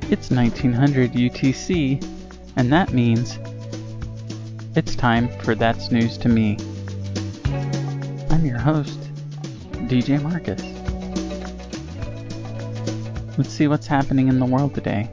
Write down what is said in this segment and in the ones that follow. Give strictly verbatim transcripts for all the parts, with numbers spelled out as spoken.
It's nineteen hundred U T C, and that means it's time for That's News to Me. I'm your host, D J Marcus. Let's see what's happening in the world today.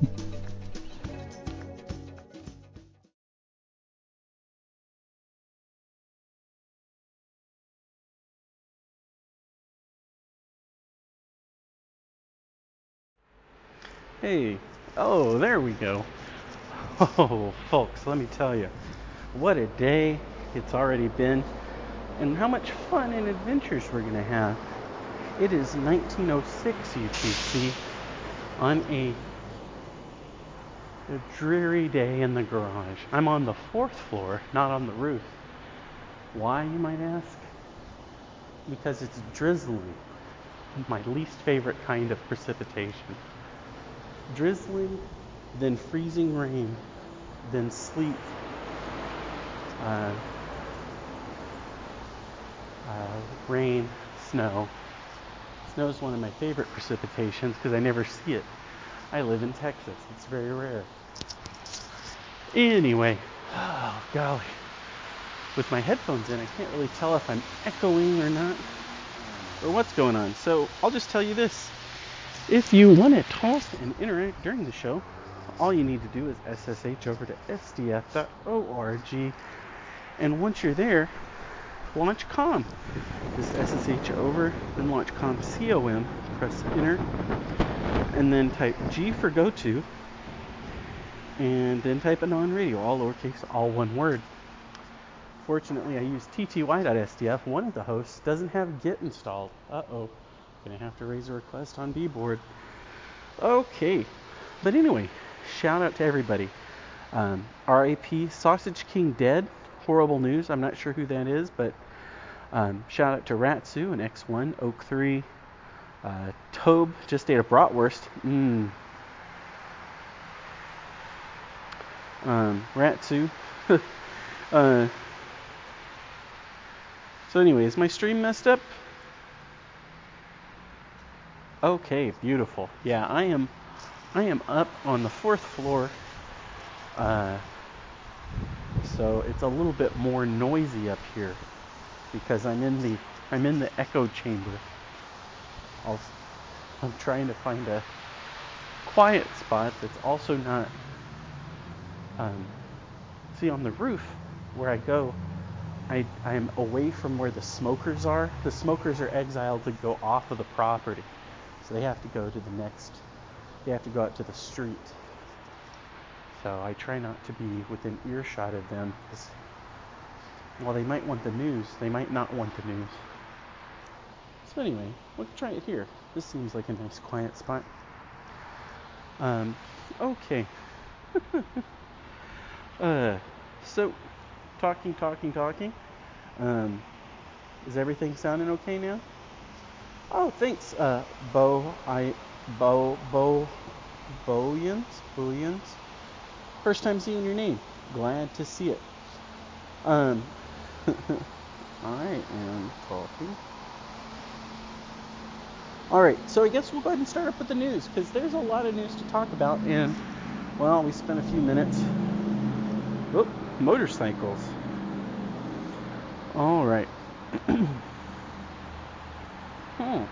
Hey, oh, there we go. Oh, folks, let me tell you, what a day it's already been, and how much fun and adventures we're going to have. It is nineteen oh six U T C on a, a dreary day in the garage. I'm on the fourth floor, not on the roof. Why, you might ask? Because it's drizzling, my least favorite kind of precipitation. Drizzling, then freezing rain, then sleet, uh, uh, rain, snow. Snow is one of my favorite precipitations because I never see it. I live in Texas. It's very rare. Anyway, oh golly. With my headphones in, I can't really tell if I'm echoing or not, or what's going on. So I'll just tell you this. If you want to talk and interact during the show, all you need to do is S S H over to S D F dot org, and once you're there, launch com. Just S S H over, then launch com, C O M, press enter, and then type G for go to, and then type a non-radio, all lowercase, all one word. Fortunately, I use T T Y dot S D F. One of the hosts doesn't have Git installed. Uh-oh. Gonna have to raise a request on B-board. Okay, but anyway, shout out to everybody. Um, R I P Sausage King dead. Horrible news. I'm not sure who that is, but um, shout out to Ratsu and X one, Oak three, uh, Tobe just ate a bratwurst. Mmm. Um, Ratsu. uh, so anyway, is my stream messed up? Okay, beautiful. Yeah, I am I am up on the fourth floor, uh, so it's a little bit more noisy up here because I'm in the I'm in the echo chamber. I'll, I'm trying to find a quiet spot that's also not. Um, see, on the roof where I go, I I'm away from where the smokers are. The smokers are exiled to go off of the property. So they have to go to the next, they have to go out to the street. So I try not to be within earshot of them. Because, well, they might want the news. They might not want the news. So anyway, let's try it here. This seems like a nice quiet spot. Um, okay. uh, so, talking, talking, talking. Um, is everything sounding okay now? Oh, thanks, uh, Bo, I, Bo, Bo, Boyans, Boyans. First time seeing your name. Glad to see it. Um, I am talking. All right, so I guess we'll go ahead and start up with the news because there's a lot of news to talk about, and well, we spent a few minutes. Oh, motorcycles. All right. Hmm.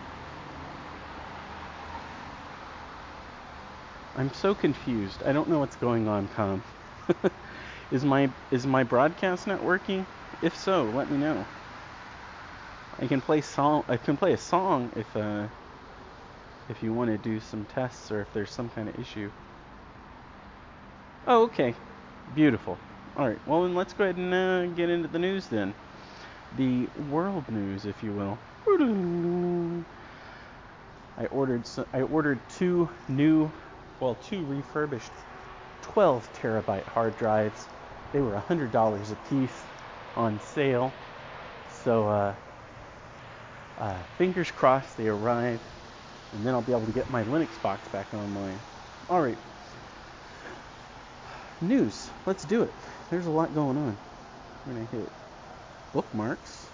I'm so confused. I don't know what's going on, Com. is my is my broadcast not working? If so, let me know. I can play song. I can play a song if uh if you want to do some tests or if there's some kind of issue. Oh, okay. Beautiful. All right. Well, then let's go ahead and uh, get into the news then. The world news, if you will. I ordered I ordered two new, well, two refurbished twelve terabyte hard drives. They were one hundred dollars a piece on sale. So, uh, uh, fingers crossed they arrive, and then I'll be able to get my Linux box back online. All right. News. Let's do it. There's a lot going on. I'm going to hit bookmarks.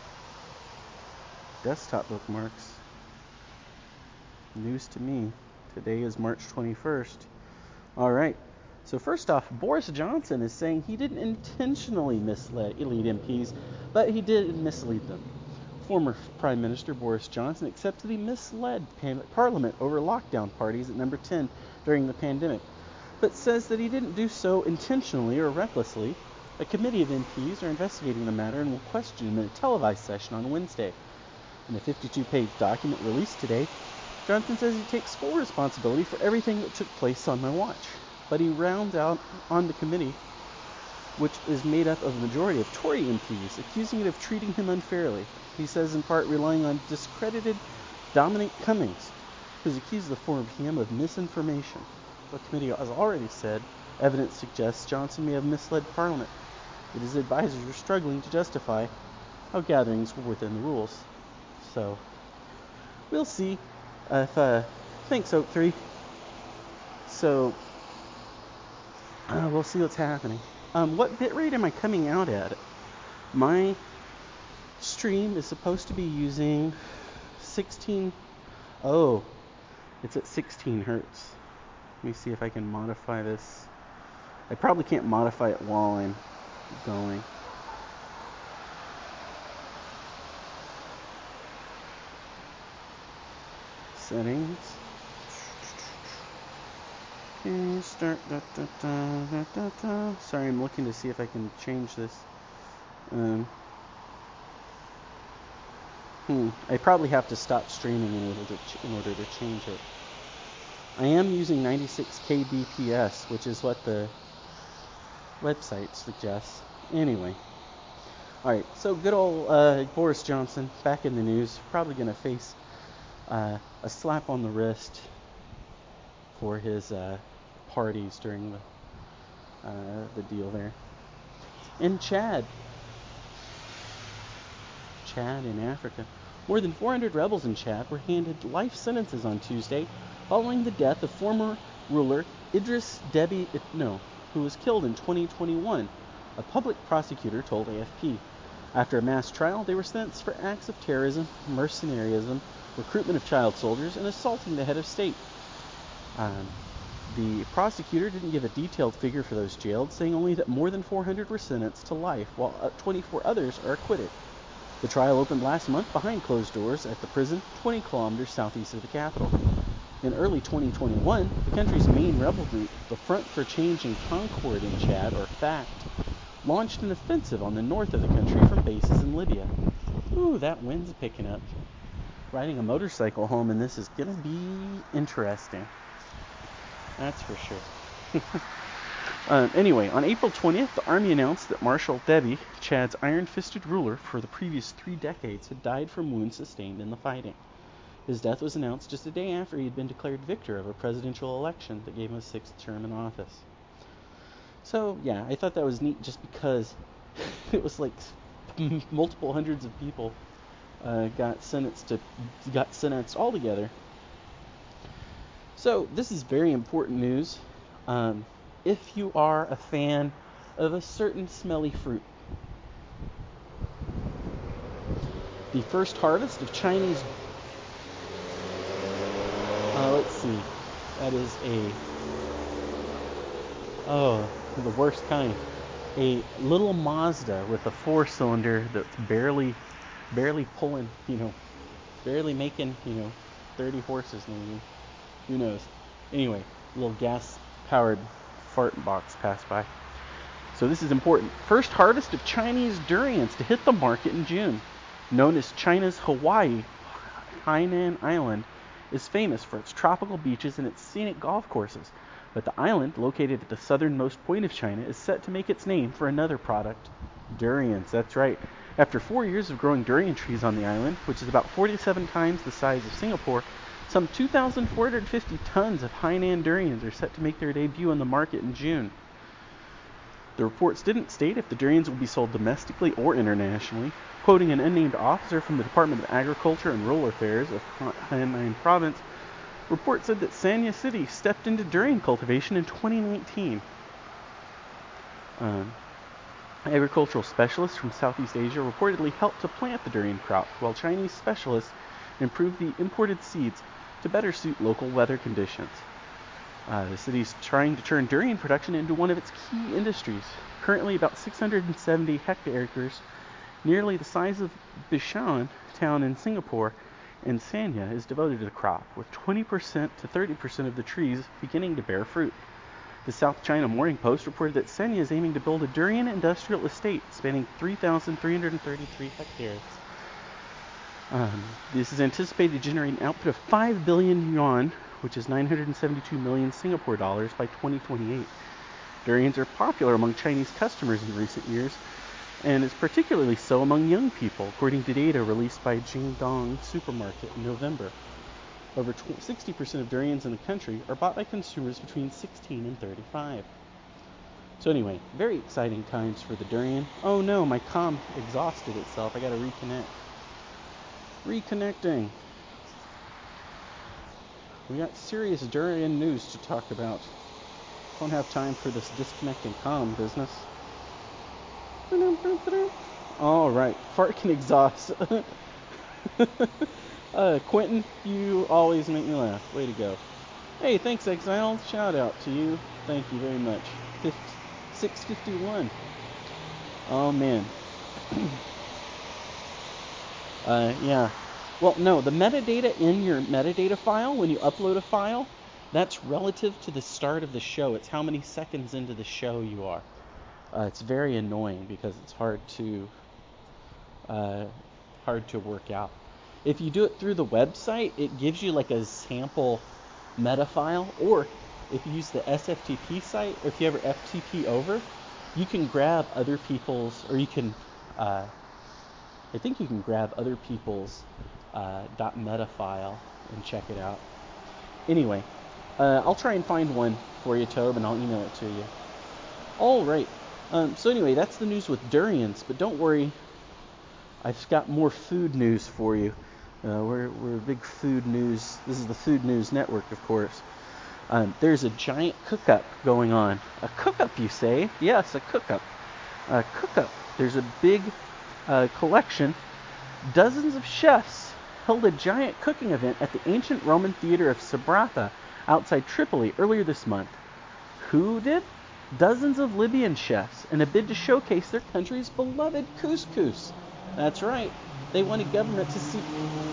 Desktop bookmarks. News to me. Today is March twenty-first. All right. So first off, Boris Johnson is saying he didn't intentionally mislead M Ps, but he did mislead them. Former Prime Minister Boris Johnson accepts that he misled Parliament over lockdown parties at Number ten during the pandemic, but says that he didn't do so intentionally or recklessly. A committee of M Ps are investigating the matter and will question him in a televised session on Wednesday. In a fifty-two page document released today, Johnson says he takes full responsibility for everything that took place on my watch. But he rounds out on the committee, which is made up of a majority of Tory M Ps, accusing it of treating him unfairly. He says in part relying on discredited Dominic Cummings, who's accused the four P M of misinformation. The committee has already said evidence suggests Johnson may have misled Parliament, but his advisors are struggling to justify how gatherings were within the rules. So, we'll see if, uh, thanks Oak three. So, uh, we'll see what's happening. Um, what bitrate am I coming out at? My stream is supposed to be using sixteen, oh, it's at sixteen hertz. Let me see if I can modify this. I probably can't modify it while I'm going. Settings. Okay, start. Da, da, da, da, da, da. Sorry, I'm looking to see if I can change this. Um, hmm. I probably have to stop streaming in order to ch- in order to change it. I am using ninety-six K B P S, which is what the website suggests. Anyway. Alright, so good old uh, Boris Johnson, back in the news, probably going to face uh, a slap on the wrist for his uh, parties during the, uh, the deal there. In Chad, Chad in Africa, more than four hundred rebels in Chad were handed life sentences on Tuesday following the death of former ruler Idris Deby Itno, who was killed in twenty twenty-one, a public prosecutor told A F P. After a mass trial, they were sentenced for acts of terrorism, mercenarism, recruitment of child soldiers, and assaulting the head of state. Um, the prosecutor didn't give a detailed figure for those jailed, saying only that more than four hundred were sentenced to life, while twenty-four others are acquitted. The trial opened last month behind closed doors at the prison twenty kilometers southeast of the capital. In early twenty twenty-one, the country's main rebel group, the Front for Change in Concord in Chad, or FACT, launched an offensive on the north of the country from bases in Libya. Ooh, that wind's picking up. Riding a motorcycle home in this is going to be interesting. That's for sure. um, anyway, on April twentieth, the army announced that Marshal Deby, Chad's iron-fisted ruler for the previous three decades, had died from wounds sustained in the fighting. His death was announced just a day after he had been declared victor of a presidential election that gave him a sixth term in office. So, yeah, I thought that was neat just because it was like multiple hundreds of people uh, got sentenced to got sentenced all together. So, this is very important news. Um, if you are a fan of a certain smelly fruit, the first harvest of Chinese Uh, let's see. That is a, oh, the worst kind. A little Mazda with a four-cylinder that's barely, barely pulling, you know, barely making, you know, thirty horses maybe. Who knows? Anyway, a little gas-powered fart box passed by. So this is important. First harvest of Chinese durians to hit the market in June. Known as China's Hawaii, Hainan Island is famous for its tropical beaches and its scenic golf courses, but the island, located at the southernmost point of China, is set to make its name for another product, durians. That's right. After four years of growing durian trees on the island, which is about forty-seven times the size of Singapore, some two thousand four hundred fifty tons of Hainan durians are set to make their debut on the market in June. The reports didn't state if the durians will be sold domestically or internationally. Quoting an unnamed officer from the Department of Agriculture and Rural Affairs of Hainan Province, report said that Sanya City stepped into durian cultivation in twenty nineteen. Um, agricultural specialists from Southeast Asia reportedly helped to plant the durian crop, while Chinese specialists improved the imported seeds to better suit local weather conditions. Uh, the city's trying to turn durian production into one of its key industries. Currently, about six hundred seventy hectares, nearly the size of Bishan town in Singapore, and Sanya is devoted to the crop, with twenty percent to thirty percent of the trees beginning to bear fruit. The South China Morning Post reported that Sanya is aiming to build a durian industrial estate spanning three thousand three hundred thirty-three hectares. Um, this is anticipated to generate an output of five billion yuan, which is nine hundred seventy-two million Singapore dollars, by twenty twenty-eight. Durians are popular among Chinese customers in recent years, and is particularly so among young people, according to data released by Jingdong Supermarket in November. Over sixty percent of durians in the country are bought by consumers between sixteen and thirty-five. So anyway, very exciting times for the durian. Oh no, my comm exhausted itself. I gotta reconnect. Reconnecting. We got serious durian news to talk about. Don't have time for this disconnecting comm business. All right, fart can exhaust. uh, Quentin, you always make me laugh. Way to go. Hey, thanks, Exile. Shout out to you. Thank you very much. six fifty-one. Oh, man. uh, yeah. Well, no, the metadata in your metadata file, when you upload a file, that's relative to the start of the show. It's how many seconds into the show you are. Uh, it's very annoying because it's hard to uh, hard to work out. If you do it through the website, it gives you like a sample meta file, or if you use the S F T P site, or if you ever F T P over, you can grab other people's, or you can, uh, I think you can grab other people's uh, .meta file and check it out. Anyway, uh, I'll try and find one for you, Tobe, and I'll email it to you. All right. Um, so anyway, that's the news with durians, but don't worry, I've got more food news for you. Uh, we're we're a big food news. This is the Food News Network, of course. Um, there's a giant cook-up going on. A cook-up, you say? Yes, a cook-up. A cook-up. There's a big uh, collection. Dozens of chefs held a giant cooking event at the ancient Roman theater of Sabratha outside Tripoli earlier this month. Who did? Dozens of Libyan chefs in a bid to showcase their country's beloved couscous. That's right. They wanted government to see...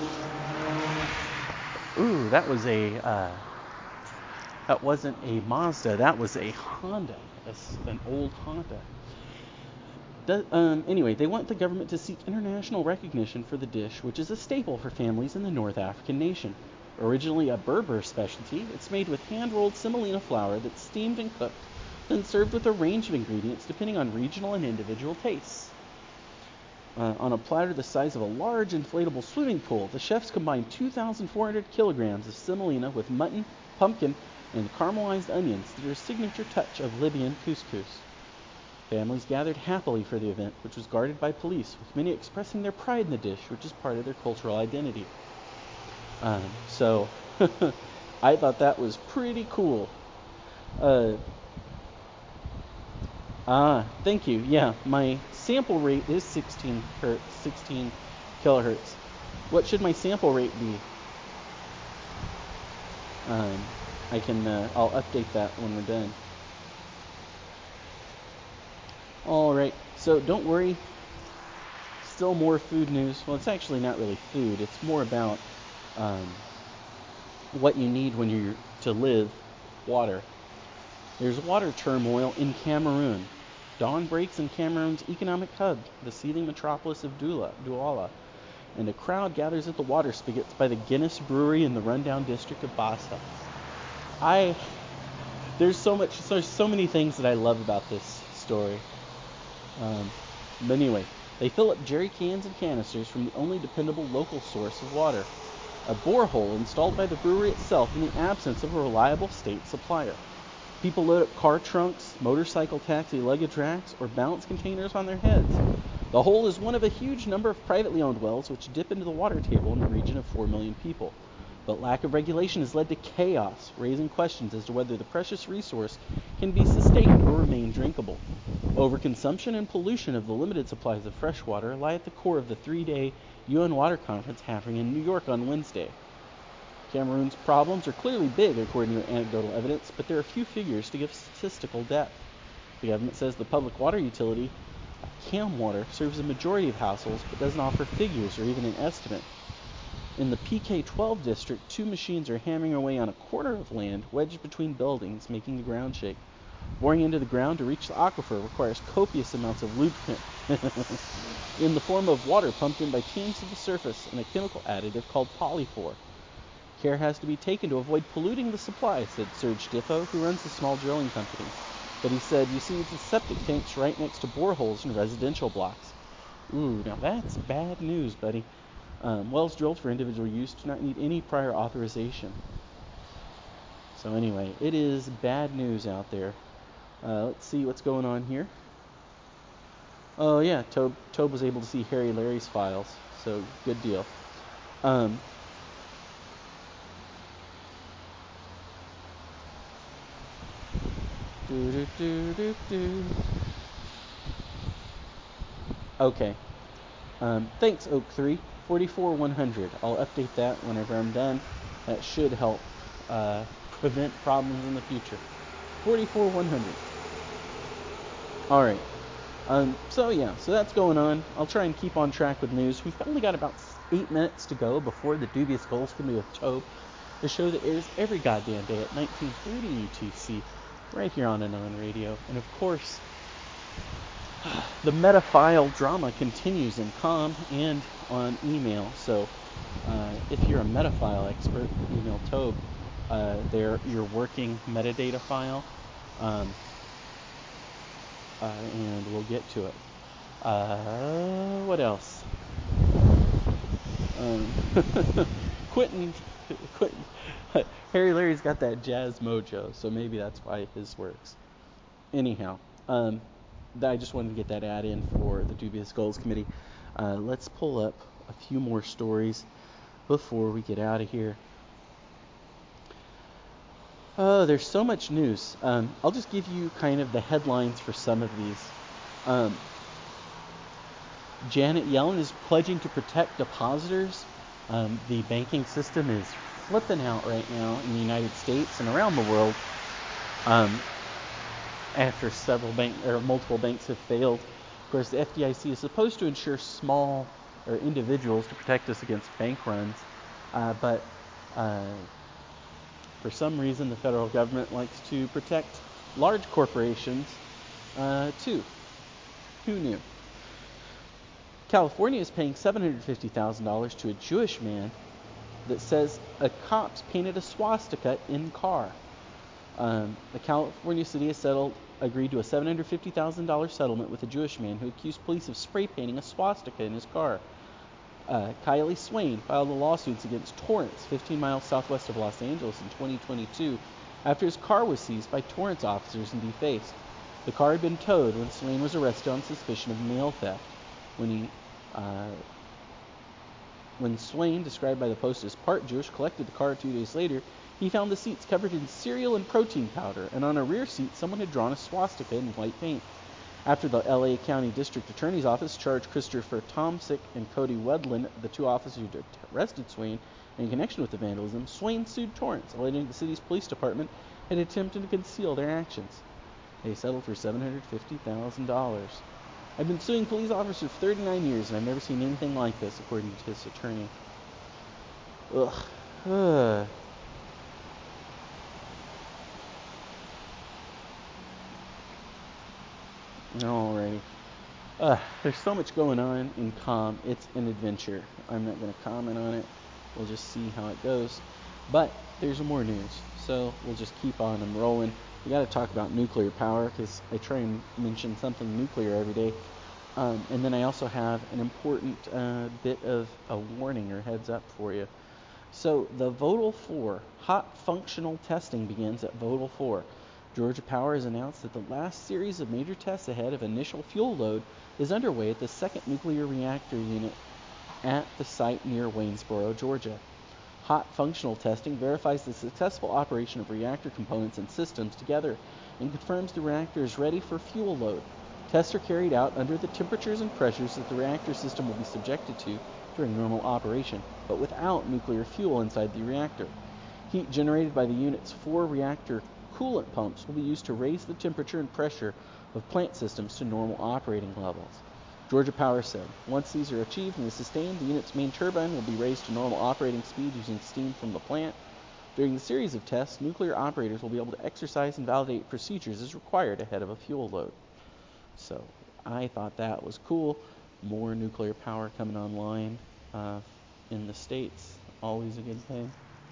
Ooh, that was a... Uh, that wasn't a Mazda. That was a Honda. That's an old Honda. Do, um, anyway, they want the government to seek international recognition for the dish, which is a staple for families in the North African nation. Originally a Berber specialty, it's made with hand-rolled semolina flour that's steamed and cooked, then served with a range of ingredients depending on regional and individual tastes. Uh, on a platter the size of a large inflatable swimming pool, the chefs combined two thousand four hundred kilograms of semolina with mutton, pumpkin, and caramelized onions that are a signature touch of Libyan couscous. Families gathered happily for the event, which was guarded by police, with many expressing their pride in the dish, which is part of their cultural identity. Um, so, I thought that was pretty cool. Uh, ah, thank you. Yeah, my sample rate is sixteen hertz, sixteen kilohertz. What should my sample rate be? Um, I can, uh, I'll update that when we're done. All right, so don't worry. Still more food news. Well, it's actually not really food. It's more about um, what you need when you're to live. Water. There's water turmoil in Cameroon. Dawn breaks in Cameroon's economic hub, the seething metropolis of Douala, Douala, and a crowd gathers at the water spigots by the Guinness Brewery in the rundown district of Bassa. I there's so much, there's so many things that I love about this story. Um, but anyway, they fill up jerry cans and canisters from the only dependable local source of water, a borehole installed by the brewery itself in the absence of a reliable state supplier. People load up car trunks, motorcycle taxi luggage racks, or balance containers on their heads. The hole is one of a huge number of privately owned wells which dip into the water table in the region of four million people. But lack of regulation has led to chaos, raising questions as to whether the precious resource can be sustained or remain drinkable. Overconsumption and pollution of the limited supplies of fresh water lie at the core of the three-day U N Water Conference happening in New York on Wednesday. Cameroon's problems are clearly big, according to anecdotal evidence, but there are few figures to give statistical depth. The government says the public water utility, Camwater, serves a majority of households, but doesn't offer figures or even an estimate. In the P K twelve district, two machines are hammering away on a quarter of land wedged between buildings, making the ground shake. Boring into the ground to reach the aquifer requires copious amounts of lubricant in the form of water pumped in by teams to the surface and a chemical additive called polyphor. Care has to be taken to avoid polluting the supply, said Serge Diffo, who runs the small drilling company. But he said, you see, the septic tanks right next to boreholes in residential blocks. Ooh, now that's bad news, buddy. Um, wells drilled for individual use do not need any prior authorization. So anyway, it is bad news out there. Uh, let's see what's going on here. Oh yeah, Tobe, Tobe was able to see Harry Larry's files, so good deal. Um, do, do, do, do, do. Okay. Um, thanks, Oak three. forty-four one hundred. I'll update that whenever I'm done. That should help uh, prevent problems in the future. forty-four one hundred. Alright. Um, so yeah, so that's going on. I'll try and keep on track with news. We've only got about eight minutes to go before the Dubious Goals Committee with Tobe, the show that airs every goddamn day at nineteen thirty U T C, right here on Anon Radio. And of course, the metaphile drama continues in com and on email. So uh, if you're a metaphile expert, email Tobe uh, their your working metadata file, um, uh, and we'll get to it. Uh, what else? Um, Quentin, Quentin, Harry Larry's got that jazz mojo, so maybe that's why his works. Anyhow, um, I just wanted to get that ad in for the Dubious Goals Committee. Uh, let's pull up a few more stories before we get out of here. Oh, there's so much news. Um, I'll just give you kind of the headlines for some of these. Um, Janet Yellen is pledging to protect depositors. Um, the banking system is flipping out right now in the United States and around the world. Um, after several bank or multiple banks have failed. Of course, the F D I C is supposed to ensure small or individuals to protect us against bank runs, uh, but uh, for some reason the federal government likes to protect large corporations uh, too. Who knew? California is paying seven hundred fifty thousand dollars to a Jewish man that says a cop's painted a swastika in car. Um, the California city has settled, agreed to a seven hundred fifty thousand dollars settlement with a Jewish man who accused police of spray painting a swastika in his car. Uh, Kylie Swain filed a lawsuit against Torrance, fifteen miles southwest of Los Angeles, in twenty twenty-two after his car was seized by Torrance officers and defaced. The car had been towed when Swain was arrested on suspicion of mail theft. When he, uh, when Swain, described by the Post as part Jewish, collected the car two days later, he found the seats covered in cereal and protein powder, and on a rear seat someone had drawn a swastika in white paint. After the L A County District Attorney's Office charged Christopher Tomsick and Cody Wedlin, the two officers who arrested Swain in connection with the vandalism, Swain sued Torrance, alleging the city's police department had attempted to conceal their actions. They settled for seven hundred fifty thousand dollars. I've been suing police officers for thirty-nine years, and I've never seen anything like this, according to his attorney. Ugh. Ugh. Alrighty. Uh, there's so much going on in com. It's an adventure. I'm not going to comment on it. We'll just see how it goes. But there's more news, so we'll just keep on them rolling. We got to talk about nuclear power because I try and mention something nuclear every day. Um, and then I also have an important uh, bit of a warning or heads up for you. So the Vogtle four hot functional testing begins at Vogtle four. Georgia Power has announced that the last series of major tests ahead of initial fuel load is underway at the second nuclear reactor unit at the site near Waynesboro, Georgia. Hot functional testing verifies the successful operation of reactor components and systems together and confirms the reactor is ready for fuel load. Tests are carried out under the temperatures and pressures that the reactor system will be subjected to during normal operation, but without nuclear fuel inside the reactor. Heat generated by the unit's four reactor coolant pumps will be used to raise the temperature and pressure of plant systems to normal operating levels. Georgia Power said, once these are achieved and sustained, the unit's main turbine will be raised to normal operating speed using steam from the plant. During the series of tests, nuclear operators will be able to exercise and validate procedures as required ahead of a fuel load. So I thought that was cool. More nuclear power coming online uh, in the States. Always a good thing.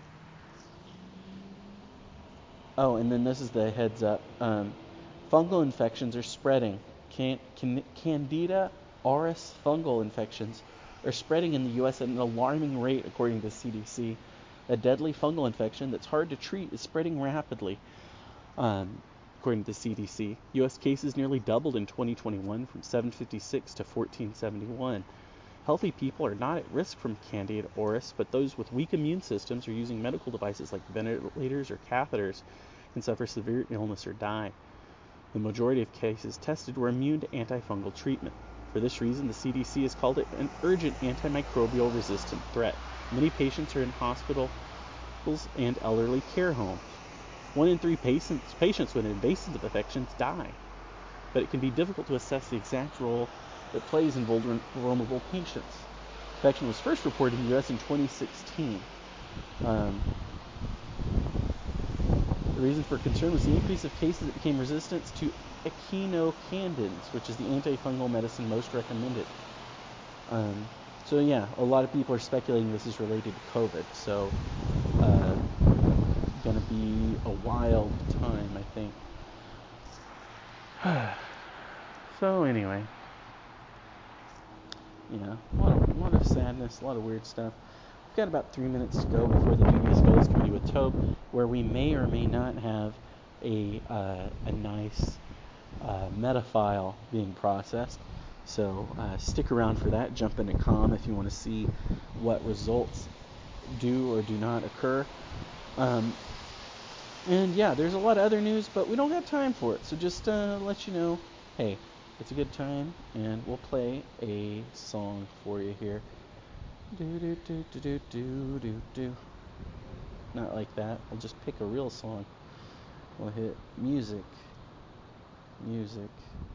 Oh, and then this is the heads up. Um, fungal infections are spreading. Can, can, Candida auris fungal infections are spreading in the U S at an alarming rate, according to the C D C. A deadly fungal infection that's hard to treat is spreading rapidly, um, according to the C D C. U S cases nearly doubled in twenty twenty-one from seven fifty-six to fourteen seventy-one. Healthy people are not at risk from Candida auris, but those with weak immune systems or using medical devices like ventilators or catheters can suffer severe illness or die. The majority of cases tested were immune to antifungal treatment. For this reason, the C D C has called it an urgent antimicrobial resistant threat. Many patients are in hospitals and elderly care homes. One in three patients, patients with invasive infections die, but it can be difficult to assess the exact role it plays in vulnerable patients. Infection was first reported in the U S in twenty sixteen. Um, the reason for concern was the increase of cases that became resistant to echinocandins, which is the antifungal medicine most recommended. Um, so yeah, a lot of people are speculating this is related to COVID. So, uh, gonna be a wild time, I think. So anyway, yeah, a lot, of, a lot of sadness, a lot of weird stuff. We've got about three minutes to go before the Dubious Goals Committee with Tobe, where we may or may not have a uh, a nice uh, meta file being processed. So uh, stick around for that. Jump into Com if you want to see what results do or do not occur. Um, and yeah, there's a lot of other news, but we don't have time for it. So just uh, let you know, hey, it's a good time, and we'll play a song for you here. Do do do do do do do do. Not like that. We'll just pick a real song. We'll hit music, music.